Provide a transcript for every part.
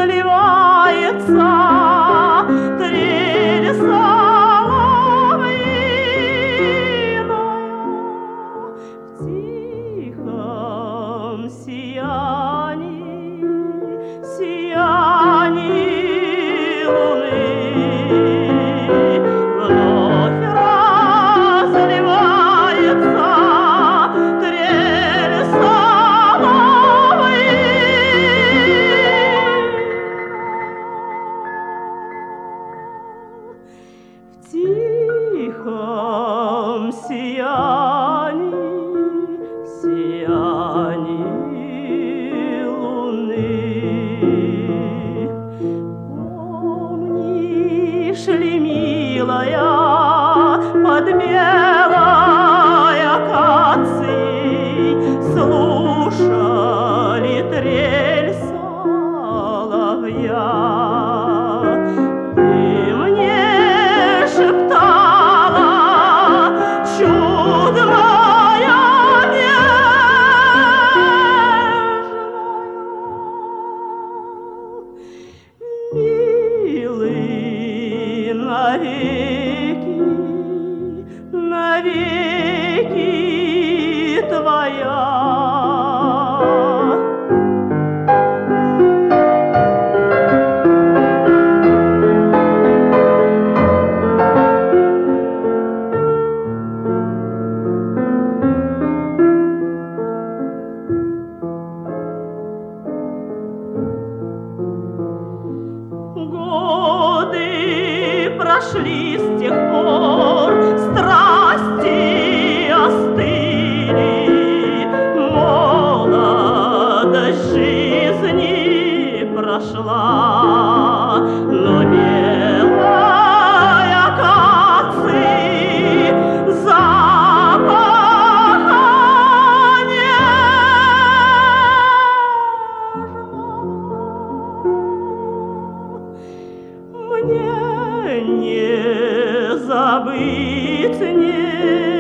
сливается трель соловьиная в тихом сиянии луны. Вновь разливается трель соловьиная в тихом сиянии луны. Помнишь ли, милая, под белой акацией слушали трель соловья? Ты мне шептала, чудная, нежная, милый, навеки, навеки твоя. Годы прошли с тех пор, страсти остыли, молодость жизни прошла, но белой акации запаха мне не забыть, не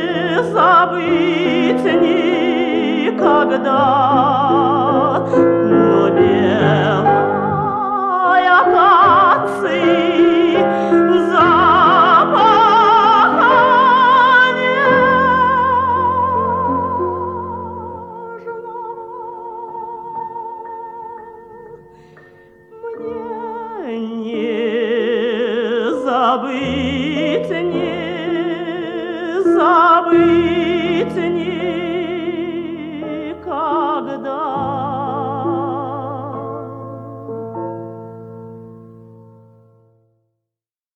забыть никогда. Но белой акации запаха нежного мне не забыть, не забыть, не